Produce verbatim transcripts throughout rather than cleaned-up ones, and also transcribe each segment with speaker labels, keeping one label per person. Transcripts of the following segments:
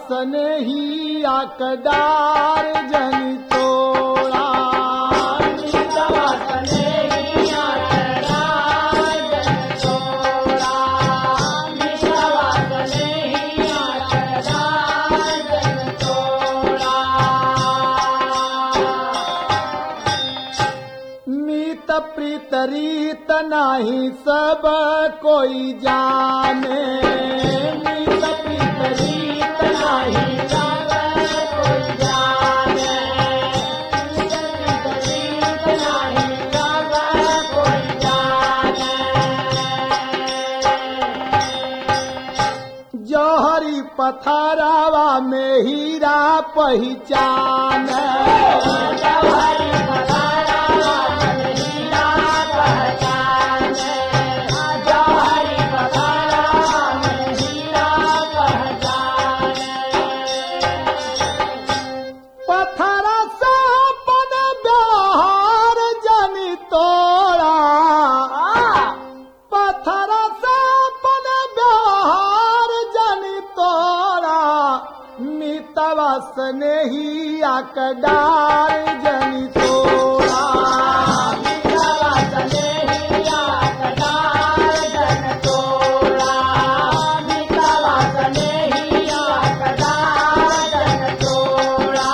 Speaker 1: स्नेही आकदार जनी तोड़ा
Speaker 2: मीतवा स्नेही आकदार जनी तोड़ा मीतवा स्नेही आकदार जनी तोड़ा
Speaker 1: मीत प्रीत रीत नाही सब कोई जाने
Speaker 2: मीत प्रीत रीत नाही सब कोई जाने मीत प्रीत रीत नाही सब कोई जाने
Speaker 1: जौहरी पथरावा में हीरा पहचान
Speaker 2: जौहरी पथरावा में हीरा पहचाने जौहरी पथरावा में हीरा पहचाने
Speaker 1: पत्थर से अपन व्यवहार जनी तोड़ा पत्थर से अपन व्यवहार जनी तोड़ा मीतवा स्नेही आकदार जनी तोड़ा
Speaker 2: मीतवा स्नेही आकदार जनी तोड़ा मीतवा स्नेही आकदार जनी तोड़ा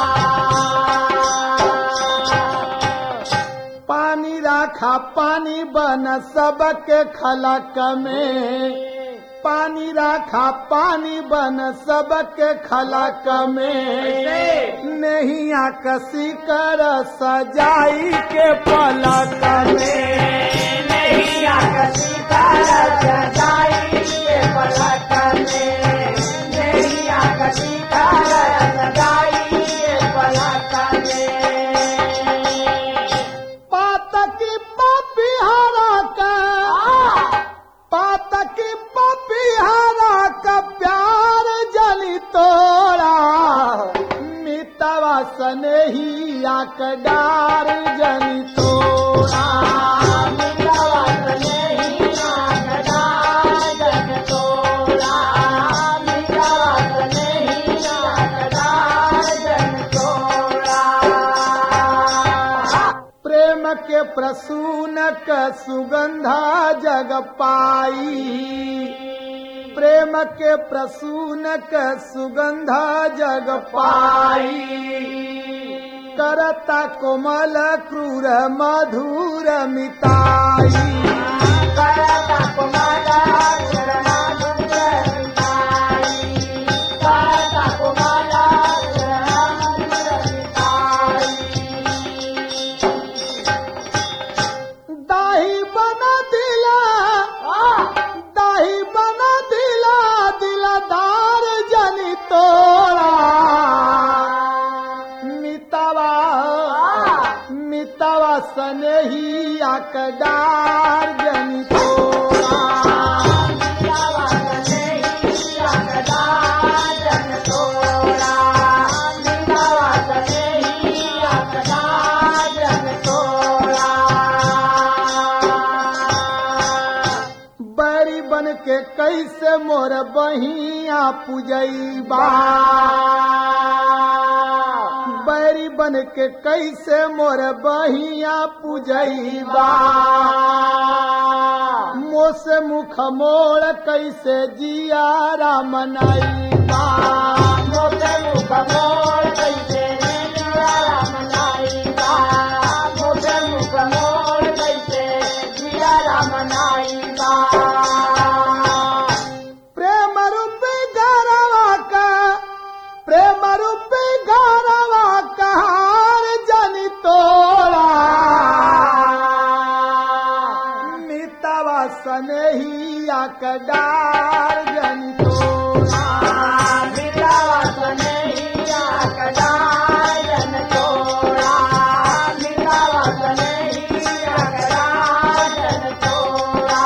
Speaker 1: पानी राखा पानी बन सबके खलक में पानी राखा पानी बन सबके खलक में नहीं कसी कर सजाई के पलक में
Speaker 2: नहीं आकसी कर सजाई के पलक में नहीं आकसी कर सजाई के पलक में
Speaker 1: पातकी पपिहरा का पातकी पपिहरा का प्यार जली तोड़ा मितवा स्नेही आकदार जली तोड़ा
Speaker 2: मीतवा स्नेही आकदार जनी तोड़ा मीतवा स्नेही आकदार जनी तोड़ा
Speaker 1: प्रेम के प्रसूनक सुगंधा जग पाई प्रेम के प्रसूनक सुगंधा जग पाई करता कोमल क्रूर मधुर मिताई
Speaker 2: करता कुमार शरणा दुर्ग मिताई करता कुमार शरणा दुर्ग मिताई
Speaker 1: दाही बना दिला दाही बना दिला दिलदार जनी तोड़ा मितवा मितवा स्नेही आकदार जनी तोड़ा
Speaker 2: मीतवा स्नेही आकदार जनी तोड़ा मीतवा स्नेही आकदार जनी तोड़ा
Speaker 1: बैरी बन के कैसे मोर बहिया पुजैबा बैरी बन के कैसे मोर बहिया पुजैबा मोसे मुख मोड़ कैसे जियारा मनाइबा
Speaker 2: मोसे मुख मोड़ कैसे जियारा मनाइबा मोसे मुख मोड़ कैसे जियारा मनाइबा
Speaker 1: प्रेम रूपी गरवा का प्रेम रूपी गरवा का हार जनी तोड़ा मितवा स्नेही आकदार जनी तोड़ा
Speaker 2: मीतवा स्नेही आकदार जनी तोड़ा मीतवा स्नेही आकदार जनी तोड़ा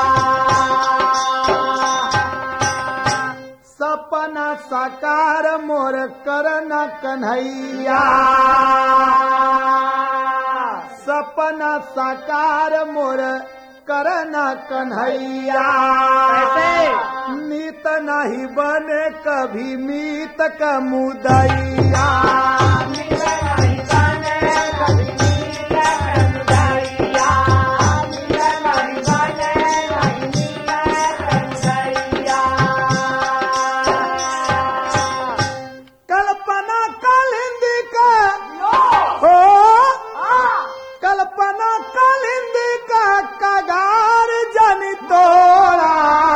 Speaker 1: सपना साकार मोर करना कन्हैया सपना साकार मोर करना कन्हैया
Speaker 2: कैसे?
Speaker 1: मीत नहीं बने कभी मीत का मुदैया
Speaker 2: मीत नहीं बने कभी मीत का मुदैया मीत नहीं बने कभी मीत का मुदैया
Speaker 1: कल्पना कालिंदी का हो कल्पना कालिंदी का कगार जन तोड़ा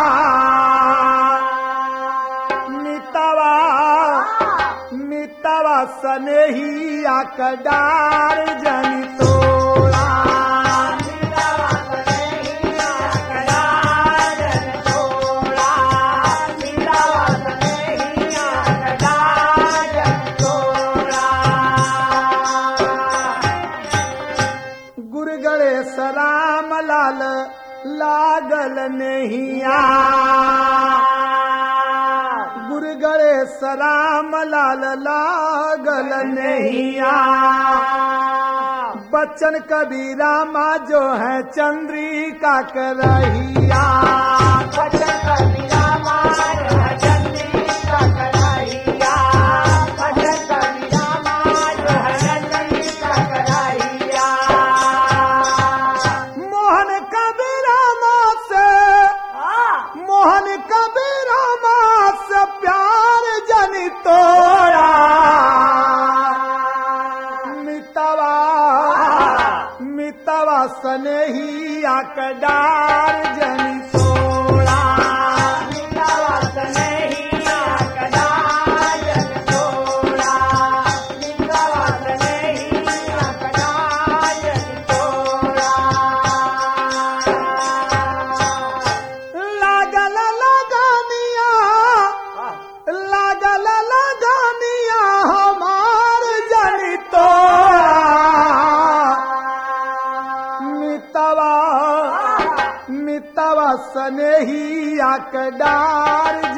Speaker 1: मितवा मितवा सनेहिया कडार जन तोड़ा
Speaker 2: मितवा सनेहिया कडार जन तोड़ा मितवा सनेहिया कडार जन तोड़ा
Speaker 1: गुरु गणेश राम लाल लागल नहिया गुरु गणेश राम लाल लागल नहिया बच्चन कबीरामा जो है चंद्रिका करहिया
Speaker 2: बच्चन कबीरामा जो है चंद्रिका करहिया बच्चन कबीरामा जो है चंद्रिका करहिया
Speaker 1: मोहन कबीरामा से मोहन कबीरामा से प्यार जन तोड़ा मितवा मितवा सनेहिया कडार जन तोड़ा
Speaker 2: मितवा सनेहिया कडार जन तोड़ा मितवा सनेहिया कडार जन तोड़ा
Speaker 1: लागल लगानिया लागल लगानिया हमार जन तोड़ा मितवा मितवा सनेहिया कडार